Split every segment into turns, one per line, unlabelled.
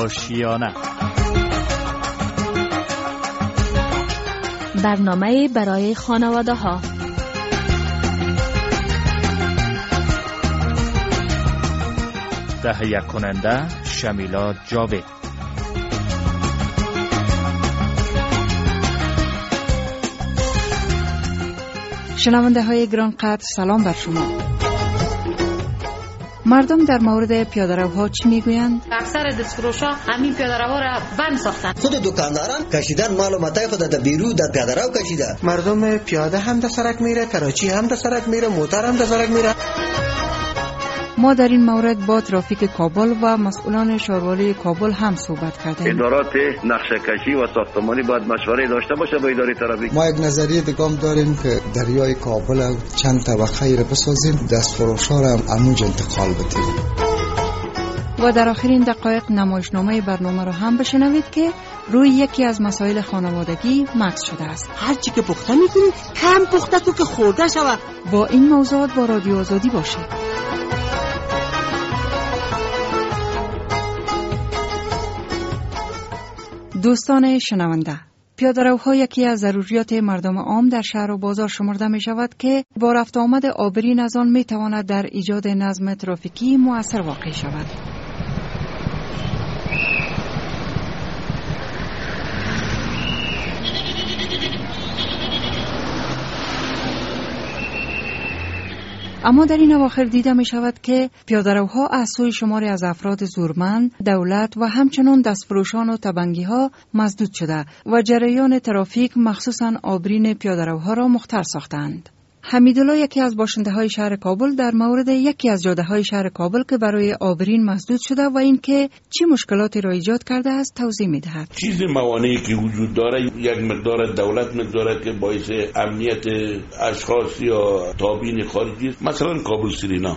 آشیانه.
برنامه برای خانواده ها.
تهیه کننده شمیلا جاوید.
شنونده های گرانقدر سلام بر شما. مردم در مورد پیاده‌روها چی میگویند؟
اکثر دستفروشا همین پیاده‌روها را بند ساختن.
خود دکانداران کشیدن مال و متاع خود در بیرو در پیاده‌رو کشیده.
مردم پیاده هم در سرک میره، کراچی هم در سرک میره، موتر هم در سرک میره.
ما در این مورد با ترافیک کابل و مسئولان شهروالی کابل هم صحبت کردیم.
ادارات نقشه کشی و ساختمانی باید مشوره داشته باشه با اداره ترافیک.
ما یک نظریه دیگه هم داریم که دریای کابل چند طبقه را بسازیم، دستفروش‌ها را هم همونجا انتقال بدیم.
و در آخرین دقایق نمایشنامه برنامه را هم بشنوید که روی یکی از مسائل خانوادگی مکث شده است.
هر چی که پخته می‌کنی کم پخته تو که خورده شود.
با این موضوعات با رادیو آزادی باشید. دوستان شنونده، پیاده‌روها یکی از ضروریات مردم عام در شهر و بازار شمرده می شود که با رفت آمد آبرین از آن می تواند در ایجاد نظم ترافیکی مؤثر واقع شود. اما در این اواخر دیده می شود که پیاده‌روها از سوی شماری از افراد زورمند، دولت و همچنان دستفروشان و تبنگی ها مسدود شده و جریان ترافیک مخصوصاً آبرین پیاده‌روها را مختل ساختند. حمیدالله یکی از باشنده های شهر کابل در مورد یکی از جاده های شهر کابل که برای آبرین مسدود شده و اینکه چه مشکلاتی را ایجاد کرده است توضیح می دهد.
چیز موانعی که وجود داره یک مقدار دولت مقداره که باعث امنیت اشخاص یا تابعین خارجی است. مثلا کابل سرینا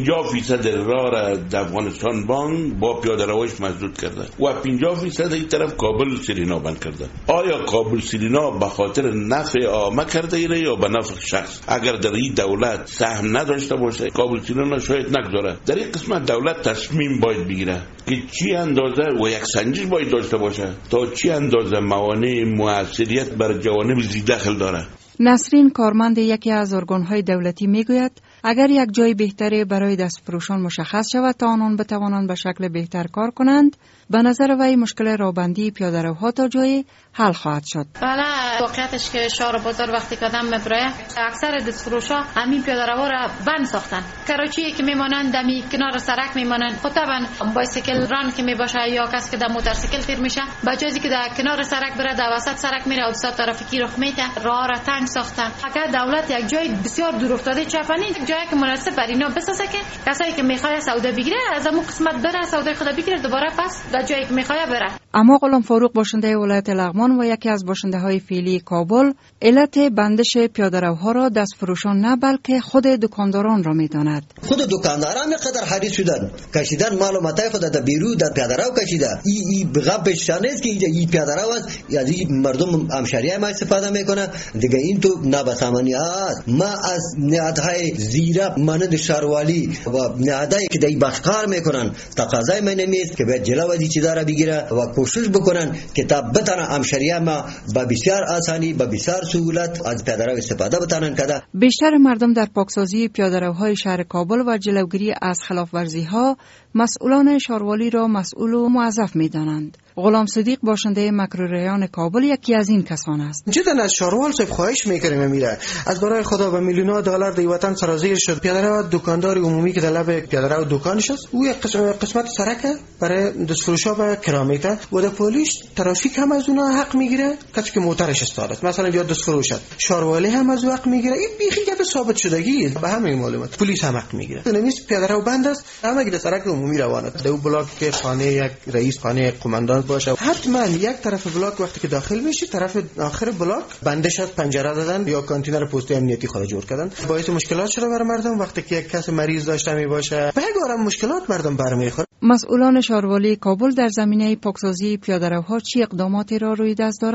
50% راه را در افغانستان بانک با پیاده‌رویش مسدود کرده و 50% این طرف کابل سرینا بند کرده. آیا کابل سرینا به خاطر نفع عامه کرده یا به نفع شخص؟ اگر در این دولت سهم نداشته باشه کابل سرینا شاید نگذاره. در این قسمت دولت تصمیم باید بگیره که چی اندازه و یک سنجش باید داشته باشه تا چی اندازه موانع موثریت بر جوانب زی دخل داره.
نسرین کارمند یکی از ارگان‌های دولتی میگوید اگر یک جای بهتری برای دستفروشان مشخص شود تا آنان بتوانند به شکل بهتر کار کنند، به نظر وی مشکل راهبندی پیاده‌روها تا جای حل خواهد شد.
بله، واقعیتش که شهر بازار وقتی قدم میبره اکثر دستفروشا همین پیاده‌روها را بند ساختن. کراچی که میمانند دمی کنار سرک میمانند، خود طبعا بایسیکل ران که میباشه یا کسی که در موتورسیکل تیر میشه بجازی که در کنار سرک بره در وسط سرک میره حادثه ترافیکی رخ میده. راه را تنگ ساختن. اگر دولت یک جای بسیار دور افتاده چپنی جایی که مناسب بر اینا بسازه که کسایی که میخواد سودا بگیره از اون قسمت بره سودا خود بگیره دوباره پس در جایی که میخواد بره. اما
غلام فاروق باشنده ولایت لغمان و یکی از باشنده های فعلی کابل علت بندش پیاده‌روها را دستفروشان نه بلکه خود دکانداران را میداند.
خود دکانداران اینقدر حریص شدن کشیدن مال و متاع خود در بیرو در پیاده‌رو کشیده. این بغبش نیست که اینجا این پیاده‌رو است، یعنی مردم همشهریای ما استفاده میکنه دیگه. این تو نابسامانی است. ما از نهادهای زیره مانند شهروالی و نهادهایی که در بخش کار میکنن تقاضای من نمیست که باید جلو از این چیزا را بگیره و کوشش بکنن که تا بتونه همشهریای ما با بسیار آسانی با بسیار سهولت از پیاده‌رو استفاده بتونن کنه.
بیشتر مردم در پاکسازی پیاده‌روهای شهر کابل و جلوگیری از خلاف‌ورزی‌ها مسئولان شهروالی را مسئول و موظف می‌دانند. غلام صدیق باشنده مکروریان کابل یکی از این کسان است.
جدا از شهروال صاحب خواهش می‌کنیم میره از برای خدا و میلیون‌ها دلار در وطن سرازیر شد. پیاده‌رو دکاندار عمومی که در لب پیاده‌رو دکانش است او یک قسمت سرک برای دستفروشا به کرامت و در پلیس ترافیک هم از اونها حق میگیره کسی که موترش استاد مثلا یا دستفروش شهروالی هم از حق میگیره. این بیخی گپ ثابت شدگی به همه معلومات پلیس هم حق میگیره. نمیست پیاده‌رو بند است همه که در سرک عمومی روانه در اون بلاک که خانه یک رئیس خانه قماندان باشه حتما یک طرف بلاک وقتی که داخل میشی طرف آخر بلاک بنده شد پنجره دادن یا کانتینر پستی امنیتی خود جور کردن. باعث مشکلات شده برای مردم وقتی که یک کس مریض داشته می باشه به گارم مشکلات مردم برمیخوره.
مسئولان شهروالی کابل در زمینه پاکسازی پیاده‌روها چه اقداماتی را روی دست دارند؟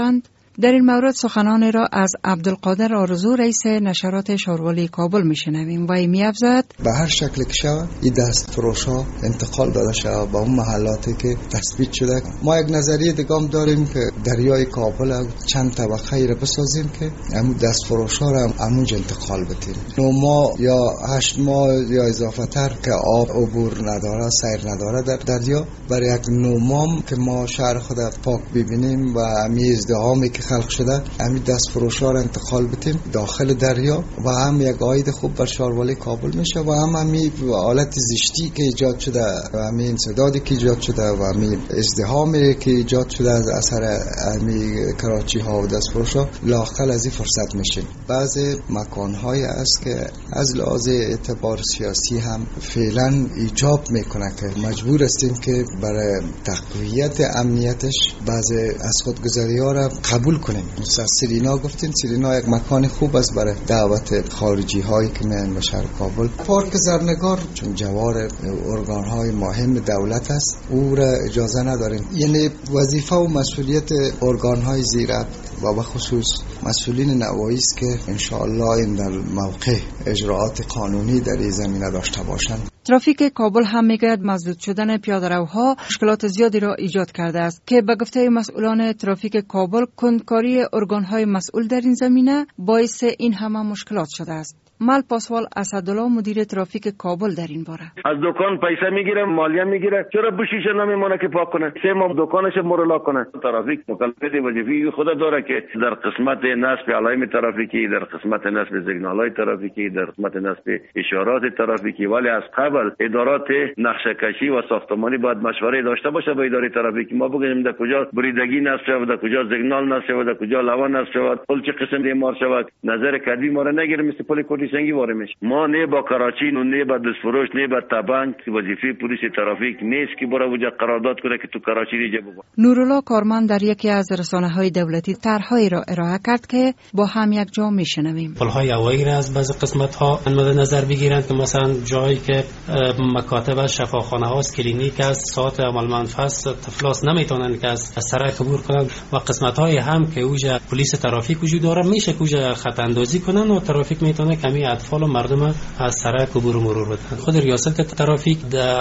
در این مورد سخنان را از عبدالقادر آرزو رئیس نشرات شاروالی کابل میشنویم و می‌افزاید
به هر شکل که شود این دست فروش‌ها انتقال داده شود به اون محلاتی که تثبیت شده. ما یک نظریه دیگه هم داریم که دریای کابل چند طبقه را بسازیم که همون دست فروش‌ها را همونجا انتقال بدیم. 9 ماه یا 8 ماه یا اضافه تر که آب عبور نداره، سیر نداره در دریا، برای یک 9 ماه که ما شهر خود پاک ببینیم و همین ازدحامی که خلق شده همین دست فروش‌ها را انتقال بدیم داخل دریا و هم یک عاید خوب بر شاروالی کابل میشه و هم همین حالت زشتی که ایجاد شده و همین انسدادی که ایجاد شده و همین ازدحامی که ایجاد شده از اثر همین کراچی ها و دست فروش‌ها لااقل از این فرصت میشیم. بعضی مکان‌های است که از لحاظ اعتبار سیاسی هم فعلا ایجاب میکنه که مجبور هستیم که برای تقویت امنیتش بعضی از خودگذری‌ها را قبول کنیم. مثلا سرینا گفتین، سرینا یک مکان خوب است برای دعوت خارجی هایی که میان به شهر کابل. پارک زرنگار چون جوار ارگان های مهم دولت است او را اجازه نداریم. یعنی وظیفه و مسئولیت ارگان های زیربط و به خصوص مسئولین نوایی است که ان شاء الله این در موقع اجراعات قانونی در این زمینه داشته باشند.
ترافیک کابل هم میگوید مسدود شدن پیاده‌روها مشکلات زیادی را ایجاد کرده است که به گفته مسئولان ترافیک کابل کندکاری ارگان‌های مسئول در این زمینه باعث این همه مشکلات شده است. مال پاسوال اسدالله مدیر ترافیک کابل در این باره:
از دکان پیسه میگیره، مالیه میگیره، چرا بوشیشه نمیمونه که پاک کنه؟ 3 ماه دکانش مرلا کنه. ترافیک مکلفیت وظیفی خود داره که در قسمت نصب علائم ترافیکی، در قسمت نصب سیگنال‌های ترافیکی، در قسمت نصب اشارات ترافیکی، ولی از قبل ادارات نقشه کشی و ساختمانی باید مشوره داشته باشه با اداره ترافیکی. ما بگیم در کجا بریدگی نصب شود، در کجا سیگنال نصب شود، در کجا لوا نصب شود، پل چه قسم بیمار شود، نظر کدی ما را نگیره مثل پل سنگی واره میشه. ما نه با کراچی نه با دستفروش نه با تبنگ وظیفه پلیس ترافیک نیست که برای وجه قرارداد کنه که تو کراچی ریجه بگو.
نورالله کارمند در یکی از رسانه‌های دولتی طرح‌هایی را ارائه کرد که با هم یک جا میشنویم.
پل‌های هوایی را از بعضی قسمت‌ها مد نظر بگیرند که مثلا جایی که مکاتب شفاخانه هاست، کلینیک است، ساعت عملمند است، طفلاس نمیتونن که از سرک عبور کنن و قسمت‌های هم که اوجا پلیس ترافیک وجود داره میشه که اوجا خط اندازی کنن و ترافیک میتونه کمی اطفال و مردم از سرک عبور و مرور بدن. خود ریاست ترافیک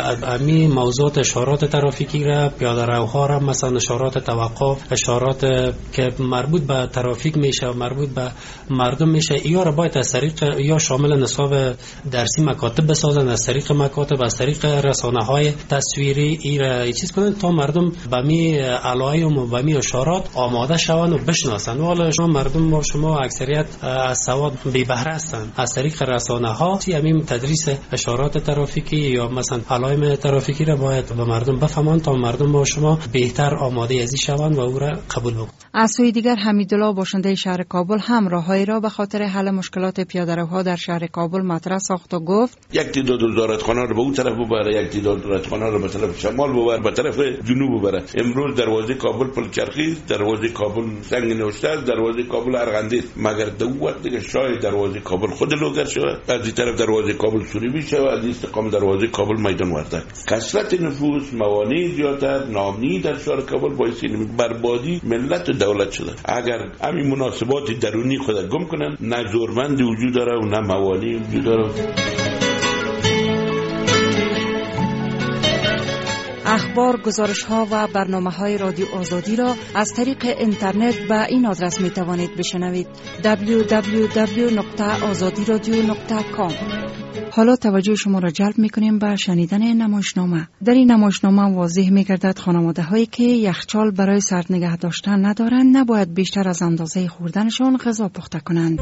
امی موضوعات اشارات ترافیکی را، پیاده‌روها را، مثلا اشارات توقف، اشارات که مربوط به ترافیک میشه و مربوط به مردم میشه، اینا را باید از طریق یا شامل نصاب درسی مکاتب بسازن، از طریق مکاتب، از طریق رسانه‌های تصویری این چیز کنن تا مردم به می علائم و به می اشارات آماده شوند و بشناسن. حالا شما مردم با شما اکثریت از سواد بی بهره هستن. از طریق رسانه‌ها همین تدریس اشارات ترافیکی یا مثلا علائم ترافیکی را باید به مردم بفهمند تا مردم با شما بهتر آماده ازی شوند و او را قبول بکنند.
از سوی دیگر حمیدالله باشنده شهر کابل هم راههایی را به خاطر حل مشکلات پیاده‌روها در شهر کابل مطرح ساخت و گفت:
یک تعداد وزارتخانه رو به اون طرف ببره، یک تعداد وزارتخانه رو به طرف شمال ببره، به طرف جنوب ببره. امروز دروازه کابل پلچرخی، دروازه کابل سنگ نوشته، دروازه کابل ارغندی، مگر دو وقت دیگه شاید دروازه کابل خود لوگر شود، از این طرف دروازه کابل سوریبی شود، از این استقام دروازه کابل میدان وردک. کثرت نفوس، موانع زیادتر، نامنی در شهر کابل باعث بربادی ملت و دولت شده. اگر همین مناسبات درونی خود گم کنن، نه زورمند وجود داره و نه موانع وجود داره.
اخبار، گزارش‌ها و برنامه‌های رادیو آزادی را از طریق اینترنت به این آدرس می‌توانید بشنوید: www.azadiradio.com. حالا توجه شما را جلب می‌کنیم به شنیدن نمایشنامه. در این نمایشنامه واضح می‌گردد خانواده‌هایی که یخچال برای سرد نگه داشتن ندارند نباید بیشتر از اندازه خوردنشان غذا پخته کنند.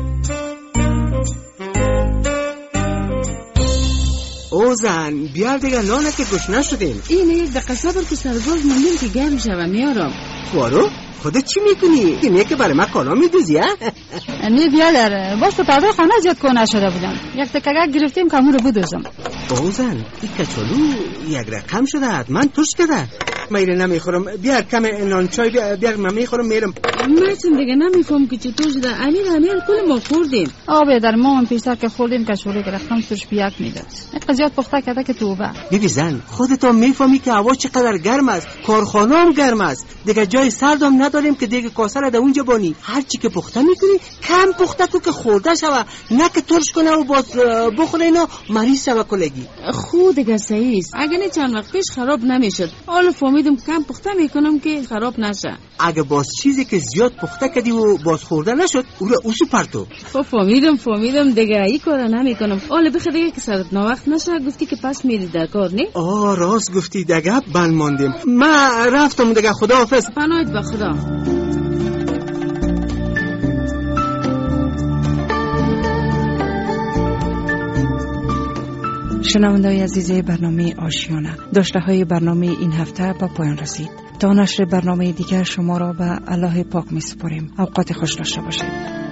او زن بیار دیگه نانه که گوش نشدیم.
اینه دقیقه صبر که سرباز موندیم که گرم شوم میارم.
خوارو خودت چی میکنی؟ اینه که برای ما کالا میدوزی ها؟
نه بیادر باش تو پرده خانه زیاد کنه شده بودم. یک تکگک گرفتیم که همون رو بدوزم.
او زن این کچالو یک رقم شده من توش کده. میره نمیخورم. بیار کم نان چای بیار من میخورم میرم.
من دیگه نمیفهم که چطور شده. امیر کل ما خوردیم. آبه در ما پیشتر که خوردیم کشوری گرفتم سرش بیاک میداد. قضیات پخته کرده که توبه.
ببین زن خودت هم میفهمی که هوا چقدر گرم است. کارخانه هم گرم است. دیگه جای سرد هم نداریم که دیگه کاسه را در اونجا بانی. هر چی که پخته میکنی کم پخته تو که خورده شوه، نه که ترش کنه و باز بخوره اینا مریض شوه کلگی.
خود دیگه صحیح است. اگه نه چند وقت پیش خراب نمیشد. حالا فهمیدم کم پخته میکنم که خراب نشه.
اگه باز چیزی که زیاد پخته کردی و باز خورده نشد او را اوسو پرتو.
فهمیدم دیگه این کارا نمیکنم. حالا بخیر دیگه که سرت ناوقت نشه گفتی که پس میری در کار نه؟
راست گفتی دیگه بند ماندیم. من رفتم دیگه خداحافظ.
پناهت به خدا.
شنونده‌های عزیز برنامه آشیانه، داشته های برنامه این هفته به پایان رسید. تا نشر برنامه دیگر شما را به الله پاک می سپاریم. اوقات خوش داشته باشید.